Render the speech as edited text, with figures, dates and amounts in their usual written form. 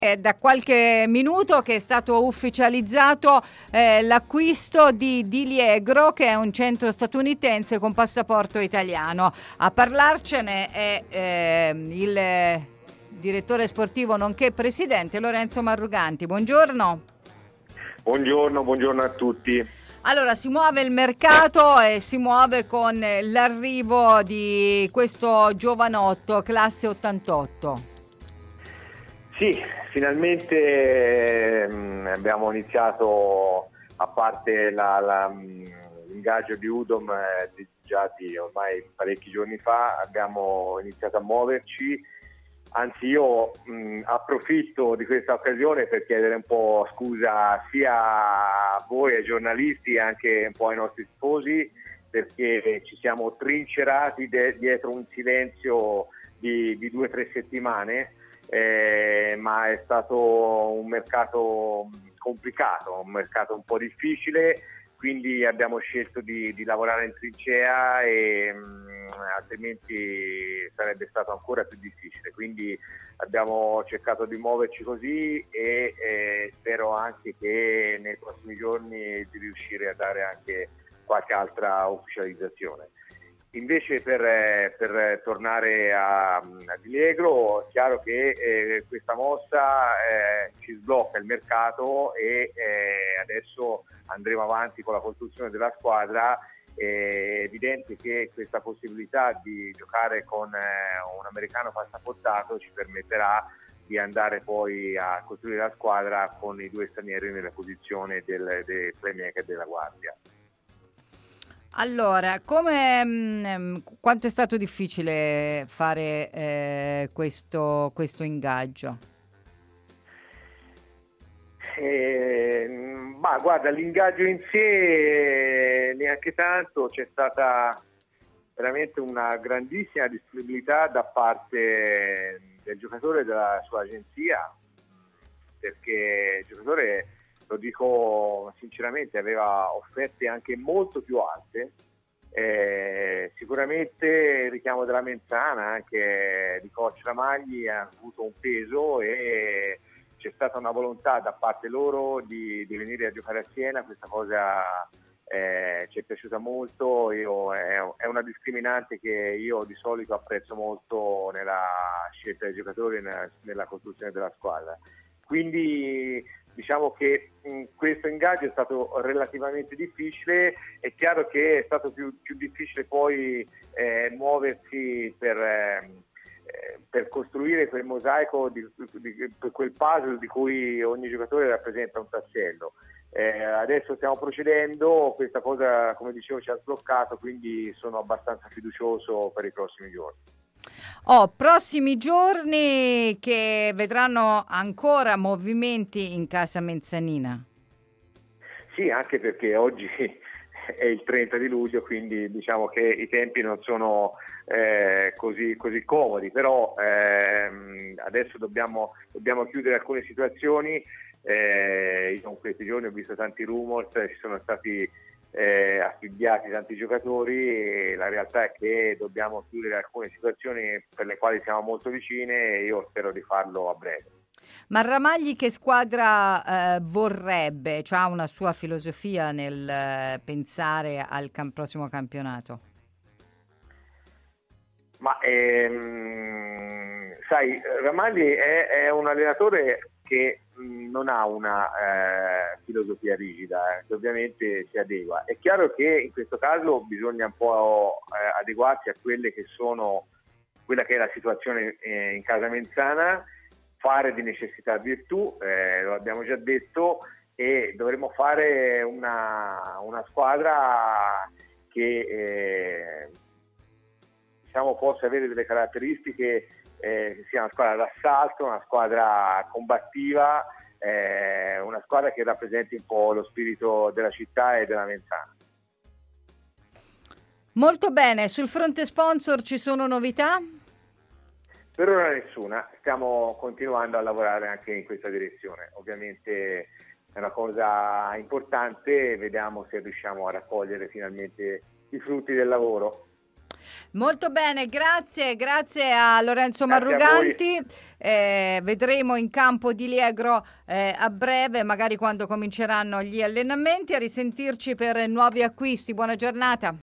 È da qualche minuto che è stato ufficializzato l'acquisto di Diliegro, che è un centro statunitense con passaporto italiano. A parlarcene è il direttore sportivo nonché presidente Lorenzo Marruganti. Buongiorno. Buongiorno a tutti. Allora, si muove il mercato e si muove con l'arrivo di questo giovanotto, classe 88. Sì, finalmente abbiamo iniziato, a parte l'ingaggio di Udom già di ormai parecchi giorni fa, abbiamo iniziato a muoverci. Anzi, io approfitto di questa occasione per chiedere un po' scusa sia a voi, ai giornalisti, e anche un po' ai nostri tifosi, perché ci siamo trincerati dietro un silenzio di 2 o 3 settimane. Ma è stato un mercato complicato, un mercato un po' difficile, quindi abbiamo scelto di lavorare in trincea e altrimenti sarebbe stato ancora più difficile. Quindi abbiamo cercato di muoverci così e spero anche che nei prossimi giorni di riuscire a dare anche qualche altra ufficializzazione. Invece per tornare a Diliegro, è chiaro che questa mossa ci sblocca il mercato e adesso andremo avanti con la costruzione della squadra. È evidente che questa possibilità di giocare con un americano passaportato ci permetterà di andare poi a costruire la squadra con i 2 stranieri nella posizione del playmaker della guardia. Allora, quanto è stato difficile fare questo ingaggio? Ma guarda, l'ingaggio in sé neanche tanto, c'è stata veramente una grandissima disponibilità da parte del giocatore e della sua agenzia, perché il giocatore, lo dico sinceramente, aveva offerte anche molto più alte. Sicuramente il richiamo della Menzana, anche di coach Ramagli, ha avuto un peso e c'è stata una volontà da parte loro di venire a giocare a Siena. Questa cosa ci è piaciuta molto. È una discriminante che io di solito apprezzo molto nella scelta dei giocatori e nella costruzione della squadra. Quindi diciamo che questo ingaggio è stato relativamente difficile. È chiaro che è stato più difficile poi muoversi per costruire quel mosaico, quel puzzle di cui ogni giocatore rappresenta un tassello. Adesso stiamo procedendo, questa cosa, come dicevo, ci ha sbloccato, quindi sono abbastanza fiducioso per i prossimi giorni. Prossimi giorni che vedranno ancora movimenti in casa Mezzanina. Sì, anche perché oggi è il 30 di luglio, quindi diciamo che i tempi non sono così comodi, però adesso dobbiamo chiudere alcune situazioni. Io in questi giorni ho visto tanti rumors, ci sono stati affibbiati tanti giocatori e la realtà è che dobbiamo chiudere alcune situazioni per le quali siamo molto vicine e io spero di farlo a breve. Ma Ramagli che squadra vorrebbe? C'ha una sua filosofia nel pensare al prossimo campionato? Ma sai, Ramagli è un allenatore che non ha una filosofia rigida, che ovviamente si adegua. È chiaro che in questo caso bisogna un po' adeguarsi a quella che è la situazione in casa Menzana, fare di necessità virtù, lo abbiamo già detto, e dovremo fare una squadra che diciamo possa avere delle caratteristiche, che sia una squadra d'assalto, una squadra combattiva, una squadra che rappresenti un po' lo spirito della città e della Menzana. Molto bene, sul fronte sponsor ci sono novità? Per ora nessuna, stiamo continuando a lavorare anche in questa direzione. Ovviamente è una cosa importante, vediamo se riusciamo a raccogliere finalmente i frutti del lavoro. Molto bene, grazie a Lorenzo Grazie Marruganti. Vedremo in campo di Liegro a breve, magari quando cominceranno gli allenamenti. A risentirci per nuovi acquisti. Buona giornata.